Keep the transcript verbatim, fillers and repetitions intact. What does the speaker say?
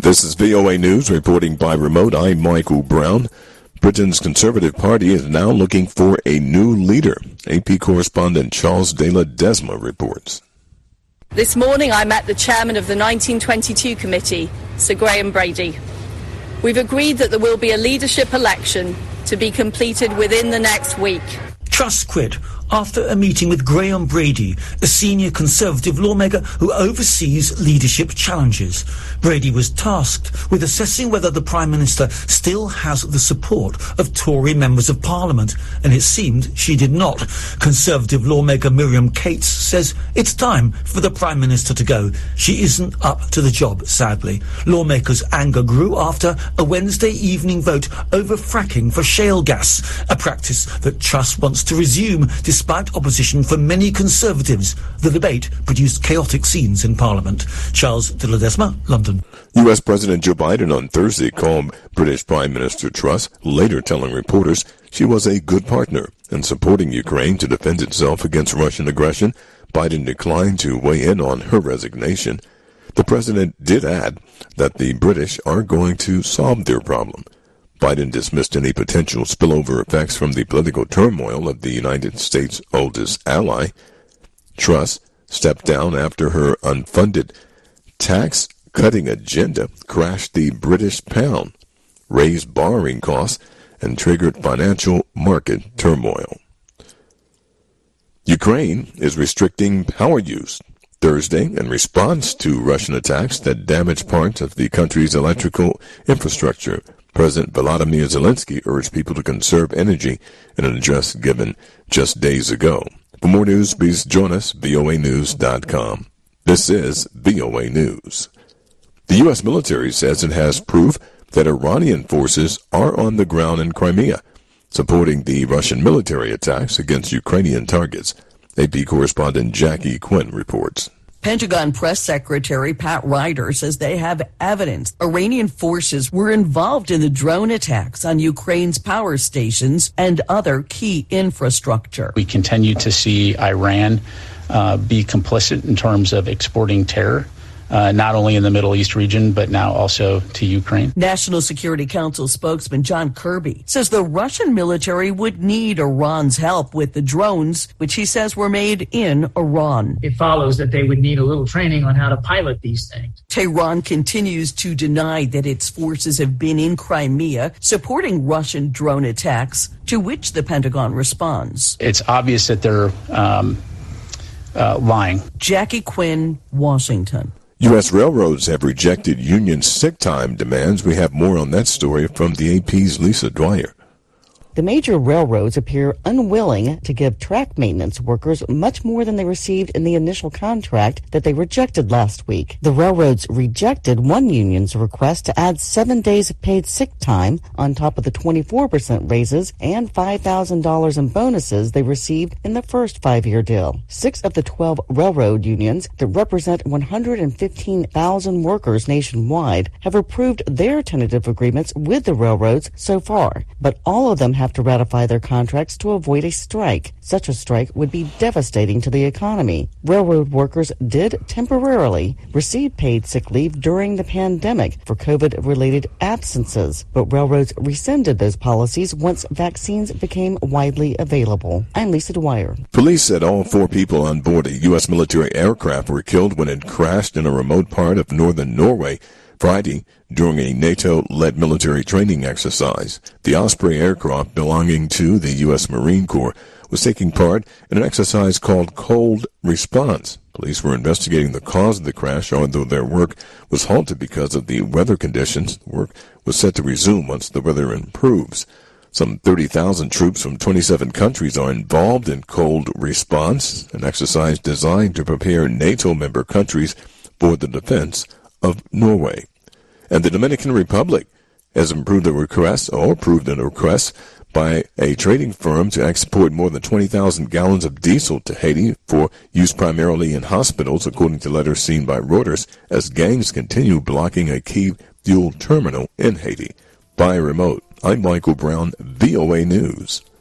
This is V O A News, reporting by remote. I'm Michael Brown. Britain's Conservative Party is now looking for a new leader. A P correspondent Charles de Ledesma reports. This morning I met the chairman of the nineteen twenty-two committee, Sir Graham Brady. We've agreed that there will be a leadership election to be completed within the next week. Truss quit after a meeting with Graham Brady, a senior Conservative lawmaker who oversees leadership challenges. Brady was tasked with assessing whether the Prime Minister still has the support of Tory members of Parliament, and it seemed she did not. Conservative lawmaker Miriam Cates says it's time for the Prime Minister to go. She isn't up to the job, sadly. Lawmakers' anger grew after a Wednesday evening vote over fracking for shale gas, a practice that Truss wants to resume despite opposition from many Conservatives. The debate produced chaotic scenes in Parliament. Charles de Ledesma, London. U S President Joe Biden on Thursday called British Prime Minister Truss, later telling reporters she was a good partner in supporting Ukraine to defend itself against Russian aggression. Biden declined to weigh in on her resignation. The president did add that the British are going to solve their problem. Biden dismissed any potential spillover effects from the political turmoil of the United States' oldest ally. Truss stepped down after her unfunded tax-cutting agenda crashed the British pound, raised borrowing costs, and triggered financial market turmoil. Ukraine is restricting power use Thursday in response to Russian attacks that damaged parts of the country's electrical infrastructure. President Volodymyr Zelensky urged people to conserve energy in an address given just days ago. For more news, please join us, V O A news dot com. This is V O A News. The U S military says it has proof that Iranian forces are on the ground in Crimea, supporting the Russian military attacks against Ukrainian targets. A P correspondent Jackie Quinn reports. Pentagon Press Secretary Pat Ryder says they have evidence Iranian forces were involved in the drone attacks on Ukraine's power stations and other key infrastructure. We continue to see Iran uh, be complicit in terms of exporting terror, uh, not only in the Middle East region, but now also to Ukraine. National Security Council spokesman John Kirby says the Russian military would need Iran's help with the drones, which he says were made in Iran. It follows that they would need a little training on how to pilot these things. Tehran continues to deny that its forces have been in Crimea supporting Russian drone attacks, to which the Pentagon responds. It's obvious that they're um, uh, lying. Jackie Quinn, Washington. U S railroads have rejected union sick time demands. We have more on that story from the A P's Lisa Dwyer. The major railroads appear unwilling to give track maintenance workers much more than they received in the initial contract that they rejected last week. The railroads rejected one union's request to add seven days of paid sick time on top of the twenty-four percent raises and five thousand dollars in bonuses they received in the first five-year deal. Six of the twelve railroad unions that represent one hundred fifteen thousand workers nationwide have approved their tentative agreements with the railroads so far, but all of them have have to ratify their contracts to avoid a strike. Such a strike would be devastating to the economy. Railroad workers did temporarily receive paid sick leave during the pandemic for COVID-related absences, but railroads rescinded those policies once vaccines became widely available. I'm Lisa Dwyer. Police said all four people on board a U S military aircraft were killed when it crashed in a remote part of northern Norway Friday during a NATO-led military training exercise. The Osprey aircraft belonging to the U S Marine Corps was taking part in an exercise called Cold Response. Police were investigating the cause of the crash, although their work was halted because of the weather conditions. Work was set to resume once the weather improves. Some thirty thousand troops from twenty-seven countries are involved in Cold Response, an exercise designed to prepare NATO member countries for the defense of Norway. And the Dominican Republic has approved a request or approved a request by a trading firm to export more than twenty thousand gallons of diesel to Haiti for use primarily in hospitals, according to letters seen by Reuters, as gangs continue blocking a key fuel terminal in Haiti. By remote, I'm Michael Brown, V O A News.